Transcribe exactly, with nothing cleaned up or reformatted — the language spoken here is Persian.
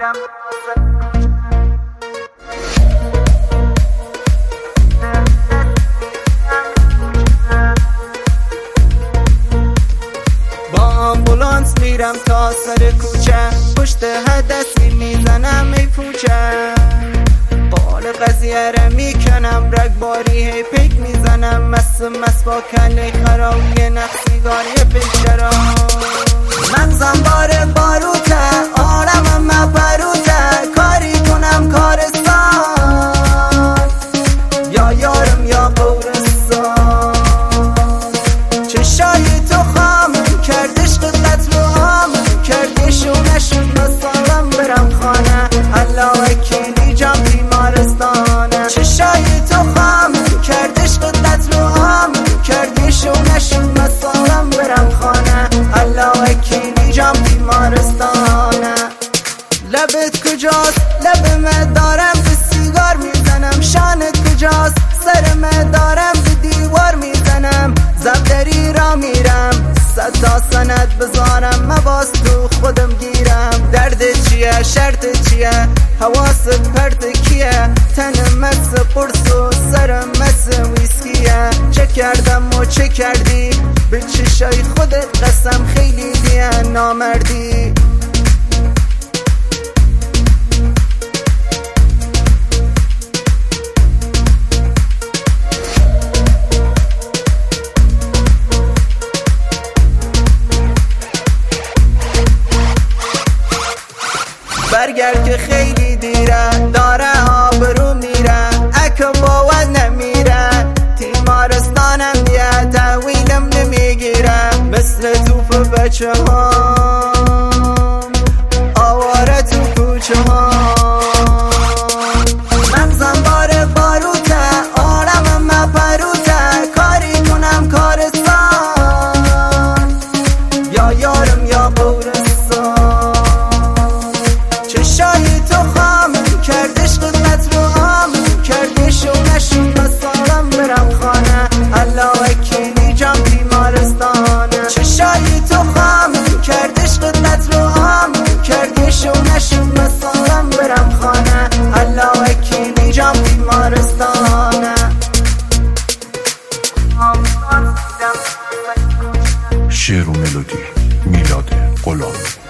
با آمبولانس میرم تا سر کوچه، پشت هدسی میزنم ای پوچه، بال قضیه را میکنم رگباری هی پیک میزنم، مست مست با کله خراب یه نقصیگاری پیشرا. من زنبار باروته عالمم مبروته، کاری کنم کارستان یا یارم یا قورستان. چشای تو خامم کردش قدلت رو آمم، کردش و نشد نسالم برم خانه، الله وکیلی جام بیمارستانه. چشای تو خامم کردش قدلت رو آمم، کردش و نشد نسالم برم خانه، الله وکیلی جام بیمارستانه. لبت کجاست؟ لبم دارم به سیگار میزنم، شانت کجاست؟ سرم دارم به دیوار میزنم، زبدری را میرم صد تا سند بذارم، مباس تو خودم گیرم. درد چیه؟ شرط چیه؟ حواست پرت کیه؟ تنم مس قرص و سرم مس ویسکیه. چه کردم و چه کردی؟ به چشای خودت قسم خیلی دیه نامردی. برگرد که خیلی دیره، داره آبرو میره، اکا باور نمیره، تیمارستانم یه تحویلم نمیگیره، مثل توپ بچه ها آواره تو کوچه ها. من زنبار باروته عالمم مپروته، کاری کنم کارستان یا یارم یا قورستان. چشای تو خامم کردش قدمت رو آمم، کردش و نشون نسالم برم خانه، الله وکیلی جام بیمارستانه. چشای تو خامم کردش قدمت رو آمم، کردش و نشون نسالم برم خانه، الله وکیلی جام بیمارستانه. شعر و ملودی میلاد غلامی.